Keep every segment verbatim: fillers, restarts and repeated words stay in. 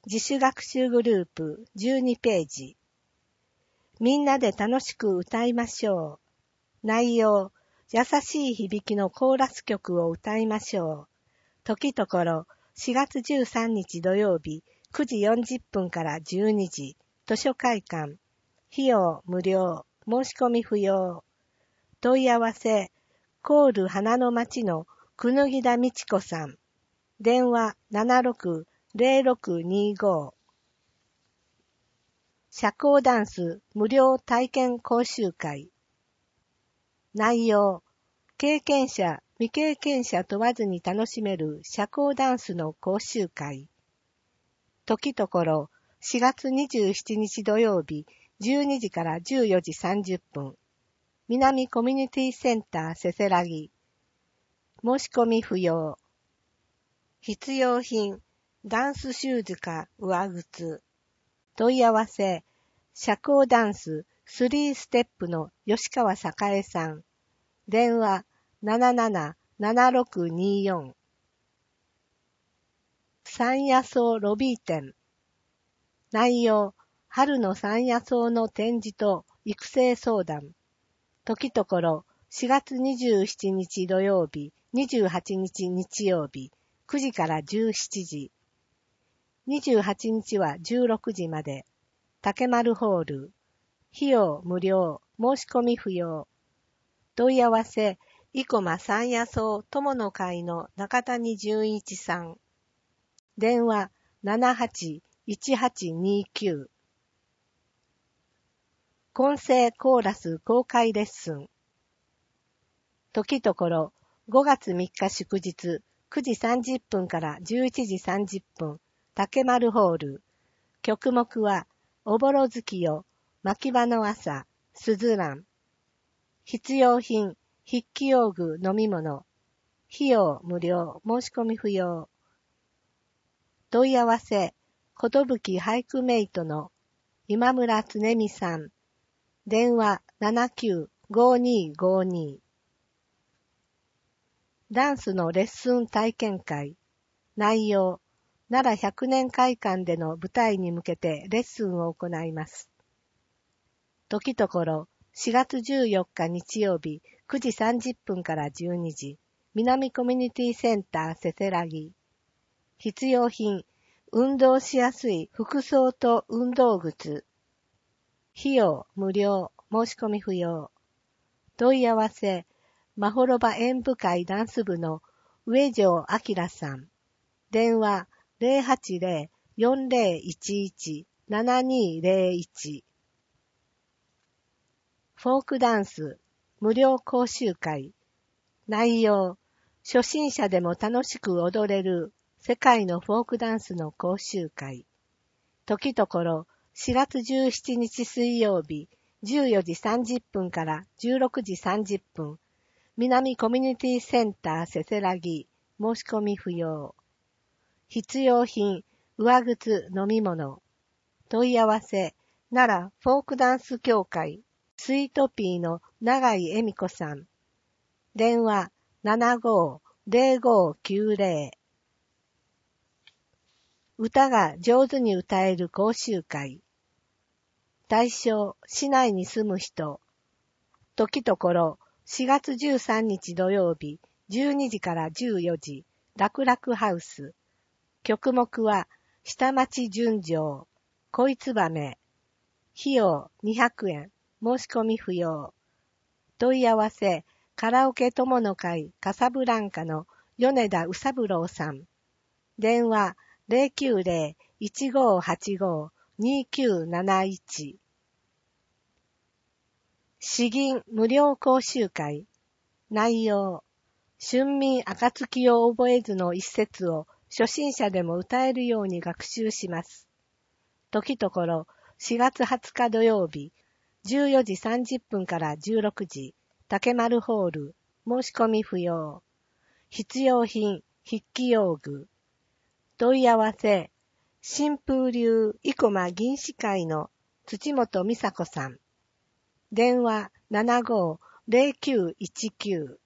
自主学習グループじゅうにページ。みんなで楽しく歌いましょう。内容、優しい響きのコーラス曲を歌いましょう。時ところ、しがつじゅうさんにち土曜日、くじよんじゅっぷんからじゅうにじ、図書会館。費用無料、申し込み不要。問い合わせ、コール花の町のくぬぎだみちこさん。電話 ななろく ぜろろく にご。社交ダンス無料体験講習会。内容、経験者、未経験者問わずに楽しめる社交ダンスの講習会。時ところ、しがつにじゅうしちにち土曜日、じゅうにじからじゅうよじさんじゅっぷん。南コミュニティセンターせせらぎ。申し込み不要。必要品、ダンスシューズか上靴。問い合わせ、社交ダンススリーステップの吉川栄さん。電話 なななな ななろく によん。山野草ロビー展。内容、春の山野草の展示と育成相談。時ところ、しがつにじゅうしちにち土曜日、にじゅうはちにち日曜日、くじからじゅうしちじ。にじゅうはちにちはじゅうろくじまで。竹丸ホール。費用無料、申し込み不要。問い合わせ、生駒山野草友の会の中谷純一さん。電話 ななはち いちはちにきゅう。混声コーラス公開レッスン。時ところ、ごがつみっか祝日、くじさんじゅっぷんからじゅういちじさんじゅっぷん、竹丸ホール。曲目は、おぼろ月夜、牧場の朝、すずらん。必要品、筆記用具、飲み物。費用無料、申し込み不要。問い合わせ、ことぶき俳句メイトの今村つねみさん。電話 ななきゅう ごにーごに。ダンスのレッスン体験会。内容、奈良ひゃくねん会館での舞台に向けてレッスンを行います。時ところ、しがつじゅうよっか日曜日、くじさんじゅっぷんからじゅうにじ、南コミュニティセンターせせらぎ。必要品、運動しやすい服装と運動靴。費用無料、申し込み不要。問い合わせ、まほろば演舞会ダンス部の上条明さん。電話 ぜろはちぜろ よんぜろいちいち ななにぜろいち。フォークダンス無料講習会。内容、初心者でも楽しく踊れる世界のフォークダンスの講習会。時ところ、しがつじゅうしちにち水曜日、じゅうよじさんじゅっぷんからじゅうろくじさんじゅっぷん、南コミュニティセンターせせらぎ、申し込み不要。必要品、上靴、飲み物。問い合わせ、奈良フォークダンス協会、スイートピーの永井恵美子さん。電話 ななごーぜろごーきゅうぜろ。歌が上手に歌える講習会。対象、市内に住む人。時ところ、しがつじゅうさんにち土曜日、じゅうにじからじゅうよじ、楽々ハウス。曲目は、下町純情、恋つばめ。費用にひゃくえん、申し込み不要。問い合わせ、カラオケ友の会カサブランカの米田宇三郎さん。電話 ぜろきゅうぜろ いちごーはちごー にきゅうなないち。詩吟無料講習会。内容、春眠暁を覚えずの一節を初心者でも歌えるように学習します。時ところ、しがつはつか土曜日、じゅうよじさんじゅっぷんからじゅうろくじ、竹丸ホール、申し込み不要。必要品、筆記用具。問い合わせ、新風流生駒銀歯会の土本美佐子さん。電話 ななごーぜろきゅういちきゅう。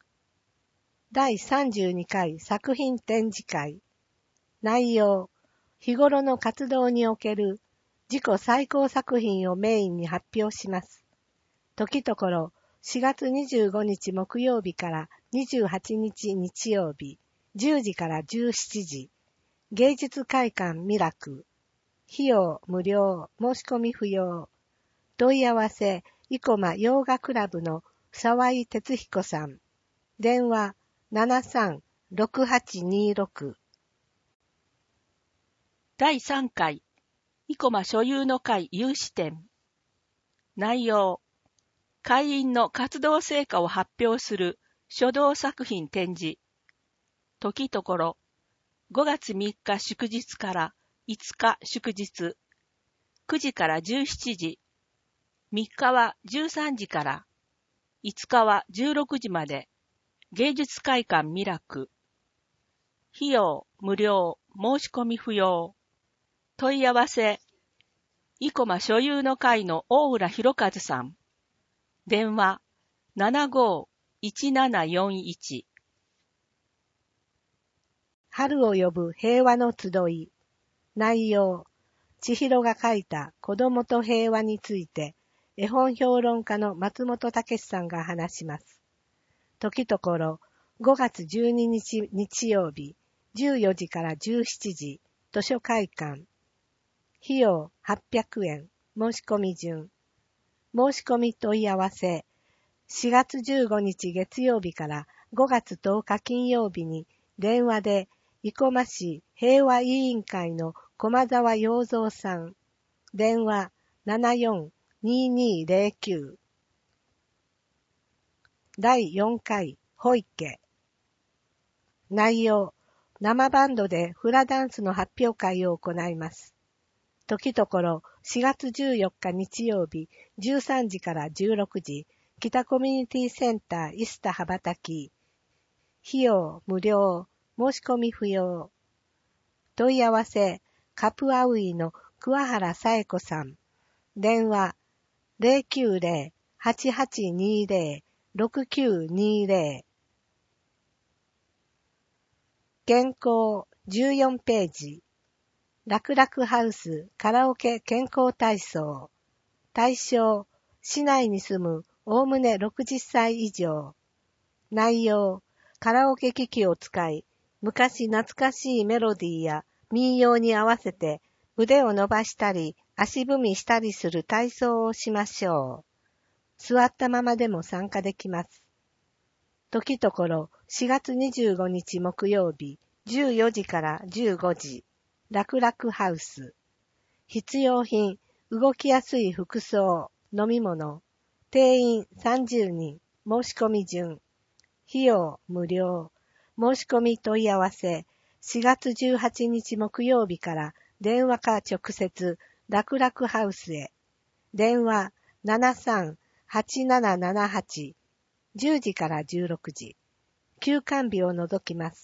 だいさんじゅうにかい作品展示会。内容、 日頃の活動における自己最高作品をメインに発表します。時ところしがつにじゅうごにち木曜日からにじゅうはちにち日曜日、じゅうじからじゅうしちじ、芸術会館ミラク、費用無料、申し込み不要。問い合わせ、生駒洋画クラブの沢井哲彦さん。電話 ななさんろくはちにろく。 だいさんかい、生駒所有の会有志展。内容、会員の活動成果を発表する書道作品展示。時ところ、ごがつみっか祝日からいつか祝日、くじからじゅうしちじ、みっかはじゅうさんじから、いつかはじゅうろくじまで、芸術会館ミラク。費用無料、申し込み不要。問い合わせ、生駒所有の会の大浦博和さん。電話 ななごーいちななよんいち。 春を呼ぶ平和の集い。内容、千尋が書いた子供と平和について、絵本評論家の松本武さんが話します。時ところ、ごがつじゅうににち日曜日、じゅうよじからじゅうしちじ、図書会館。費用はっぴゃくえん、申し込み順。申し込み問い合わせ、しがつじゅうごにち月曜日からごがつとおか金曜日に電話で生駒市平和委員会の駒沢洋蔵さん。電話 ななよんにーにーぜろきゅう。だいよんかいホイケ。内容、生バンドでフラダンスの発表会を行います。時ところしがつじゅうよっか日曜日じゅうさんじからじゅうろくじ、北コミュニティセンターイスタ羽ばたき。費用無料、申し込み不要。問い合わせ、カプアウイの桑原紗恵子さん。電話 ぜろきゅうぜろ はちはちにーぜろ ろくきゅうにーぜろ。健康じゅうよんページ。楽々ハウスカラオケ健康体操。対象、市内に住むおおむねろくじゅっさい以上。内容、カラオケ機器を使い、昔懐かしいメロディーや民謡に合わせて腕を伸ばしたり足踏みしたりする体操をしましょう。座ったままでも参加できます。時ところしがつにじゅうごにち木曜日じゅうよじからじゅうごじ。楽々ハウス。必要品、動きやすい服装、飲み物。定員さんじゅうにん、申し込み順。費用無料。申し込み問い合わせ、しがつじゅうはちにち木曜日から電話か直接、楽々ハウスへ。電話 ななさんはちななななはち、じゅうじからじゅうろくじ。休館日を除きます。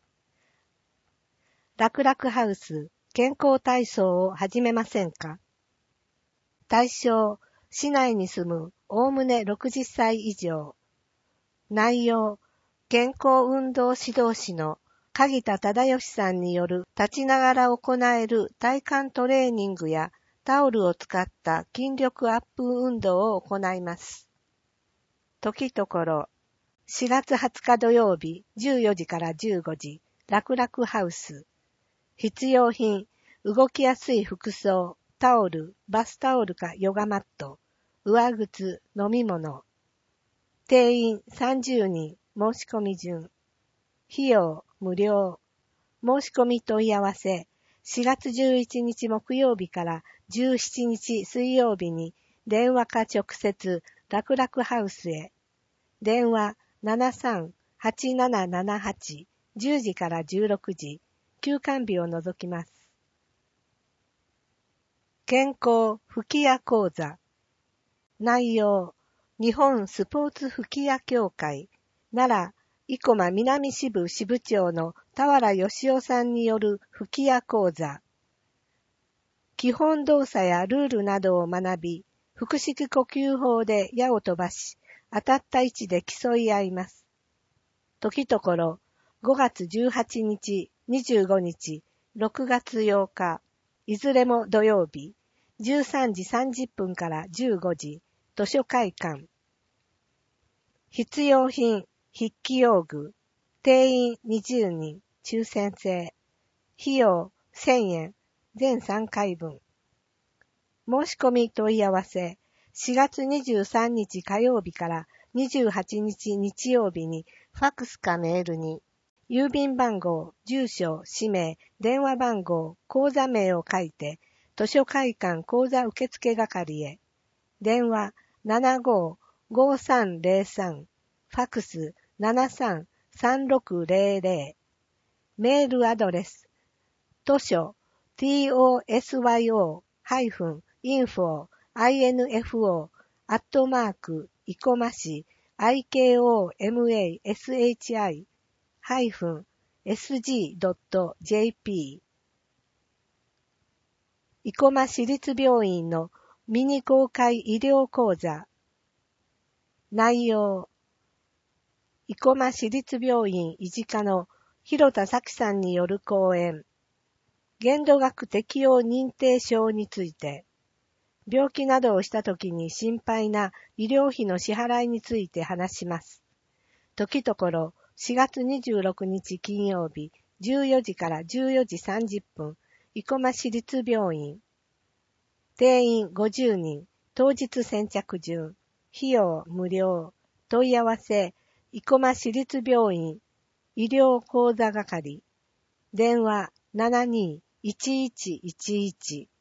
楽々ハウス健康体操を始めませんか？対象、市内に住むおおむねろくじゅっさい以上。内容、健康運動指導士の鍵田忠義さんによる立ちながら行える体幹トレーニングやタオルを使った筋力アップ運動を行います。時ところ、しがつはつか土曜日じゅうよじからじゅうごじ、楽々ハウス。必要品、動きやすい服装、タオル、バスタオルかヨガマット、上靴、飲み物。定員さんじゅうにん、申し込み順。費用無料。申し込み問い合わせ、しがつじゅういちにち木曜日からじゅうしちにち水曜日に電話か直接、楽々ハウスへ。電話 ななさんはちななななはち、じゅうじからじゅうろくじ。休館日を除きます。健康吹き矢講座。内容、日本スポーツ吹き矢協会、奈良、生駒南支部支部長の田原義夫さんによる吹き矢講座。基本動作やルールなどを学び、腹式呼吸法で矢を飛ばし、当たった位置で競い合います。時ところ、ごがつじゅうはちにち、にじゅうごにち、 ろくがつようか、いずれも土曜日、じゅうさんじさんじゅっぷんからじゅうごじ、図書会館。必要品、筆記用具、定員にじゅうにん、抽選制。費用せんえん、全さんかいぶん。申し込み問い合わせ、しがつにじゅうさんにち火曜日からにじゅうはちにち日曜日にファクスかメールに、郵便番号、住所、氏名、電話番号、口座名を書いて、図書会館口座受付係へ。電話 ななごーごーさんぜろさん、ファクス ななさんさんろくぜろぜろ。メールアドレス、図書 トスヨ インフォ アイエヌエフオー アットマークいこまし アイケーオーエムエーエスエイチアイ ハイフン エスジー ドット ジェーピー 生駒市立病院のミニ公開医療講座。内容、生駒市立病院医事課の広田咲さんによる講演。限度額適用認定証について、病気などをしたときに心配な医療費の支払いについて話します。時ところしがつにじゅうろくにち金曜日じゅうよじからじゅうよじさんじゅっぷん、生駒市立病院。定員ごじゅうにん、当日先着順、費用無料、問い合わせ、生駒市立病院、医療講座係、電話 ななにーいちいちいちいち